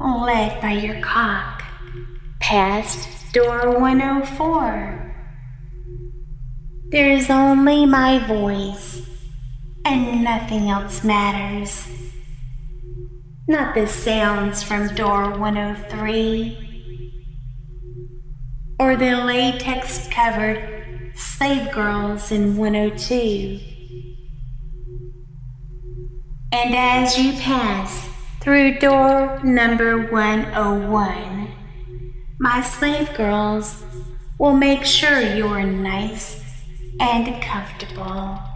led by your cock, past door 104. There's only my voice, and nothing else matters. Not the sounds from door 103, or the latex-covered slave girls in 102. And as you pass through door number 101, my slave girls will make sure you're nice and comfortable.